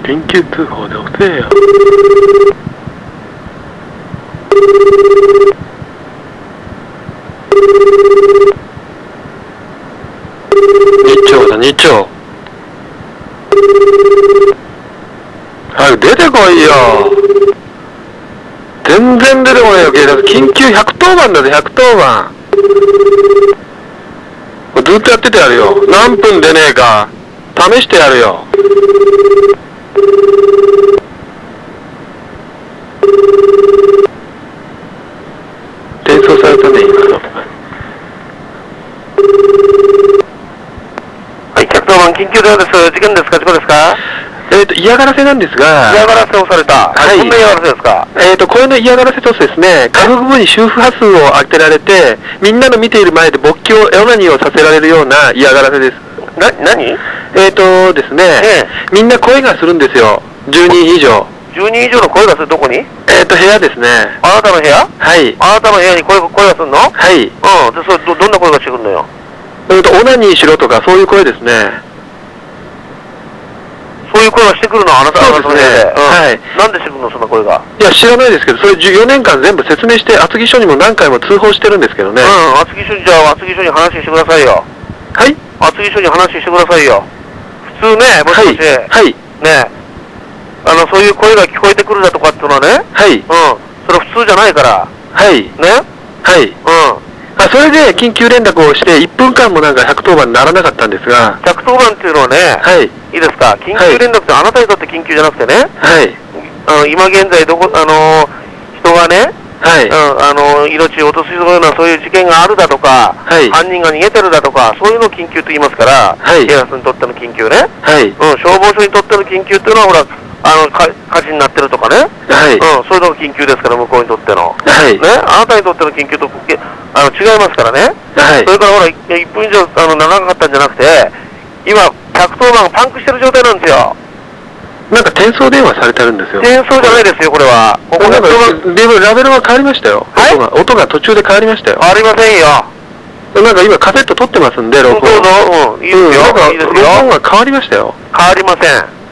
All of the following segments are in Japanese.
緊急通報で遅えよ。日朝だ、日朝。早く出てこいよ。全然出てこないよ、警察。緊急110番だぜ、110番。ずっとやっててやるよ。何分出ねえか試してやるよ。転送されたね、今の。 はい、110番緊急電話です。事件ですか、事故ですか？ 嫌がらせなんですが、 嫌がらせをされた。 はい。 どんな嫌がらせですか？ これの嫌がらせとしてですね、下腹部に周波数を当てられて、みんなの見ている前で勃起を、オナニーをさせられるような嫌がらせです。 何？ ですね、みんな声がするんですよ。10人以上。 10人以上の声がするどこに？ 部屋ですね。 あなたの部屋？ はい。 あなたの部屋に声がするの？ はい。 で、それどんな声がしてくるのよ？ オナニーしろとかそういう声ですね。 そういう声がしてくるの？あなたの部屋で。 はい。 なんでしてくるの、そんな声が？ いや、知らないですけど、それ14年間全部説明して、厚木署にも何回も通報してるんですけどね。 厚木署に、じゃあ厚木署に話してくださいよ。 はい？ 厚木署に話してくださいよ。普通ね、もしもし、 はい。 ね、そういう声が聞こえてくるだとかっていうのはね、 はい。 それ普通じゃないから。 はい。 ね？ はい。それで緊急連絡をして1分間もなんか110番にならなかったんですが。 110番っていうのはね、 はい。 いいですか、緊急連絡ってあなたにとって緊急じゃなくてね、 はい。 今現在人がね、 はい。 命を落とすようなそういう事件があるだとか、 はい。 犯人が逃げてるだとか、そういうのを緊急と言いますから、 はい。 警察にとっての緊急ね。 はい。 消防署にとっての緊急っていうのは、ほら、火事になってるとかね。 はい。 そういうのが緊急ですから、向こうにとっての。 はい。 ね、あなたにとっての緊急と、違いますからね。 はい。 それからほら、1分以上ならなかったんじゃなくて、今、110番がパンクしてる状態なんですよ。 なんか転送電話されてるんですよ。 転送じゃないですよ、これは。ここなんかラベルが変わりましたよ。はい。音が途中で変わりましたよ。 ありませんよ。 なんか今カセット撮ってますんで、録音。 どうぞ、いいですよ。 なんか録音が変わりましたよ。 変わりませ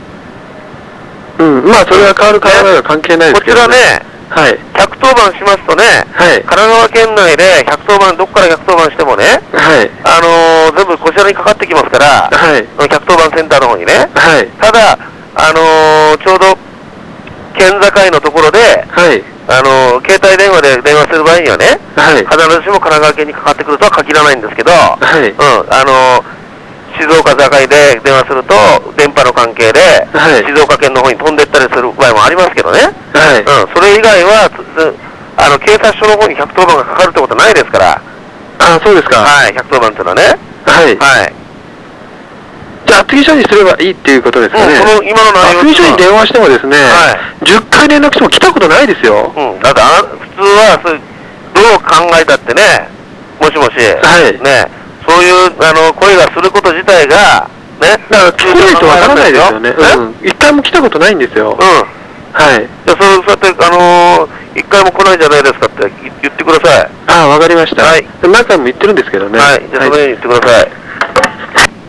ん。 まあそれは変わる変わらないは関係ないですけど、 こちらね、 はい。 110番しますとね、 はい。 神奈川県内で110番、どっから110番してもね、 はい。 全部こちらにかかってきますから、 はい。 110番センターの方にね。 はい。 ただ、ちょうど県境のところで、 はい。 携帯電話で電話する場合にはね、 はい。 必ずしも神奈川県にかかってくるとは限らないんですけど、 はい。 静岡境で電話すると、電波の関係で、 はい。 静岡県の方に飛んでったりする場合もありますけどね。 はい。 それ以外は、警察署の方に110番がかかるってことはないですから。 あ、そうですか。 はい、110番っていうのはね。 はい。 はい。 じゃあ厚木署にすればいいっていうことですかね。 今の内容厚木署に電話してもですね、 はい、 10回連絡しても来たことないですよ。 だって普通はどう考えたってね、もしもし、 はい。 ね、そういう声がすること自体が、ね、 だから聞こえないとわからないですよね。一回も来たことないんですよ。はい。 じゃあそうやって一回も来ないじゃないですかって言ってください。 ああ、わかりました。 はい。 何回も言ってるんですけどね。 はい。じゃあそのように言ってください。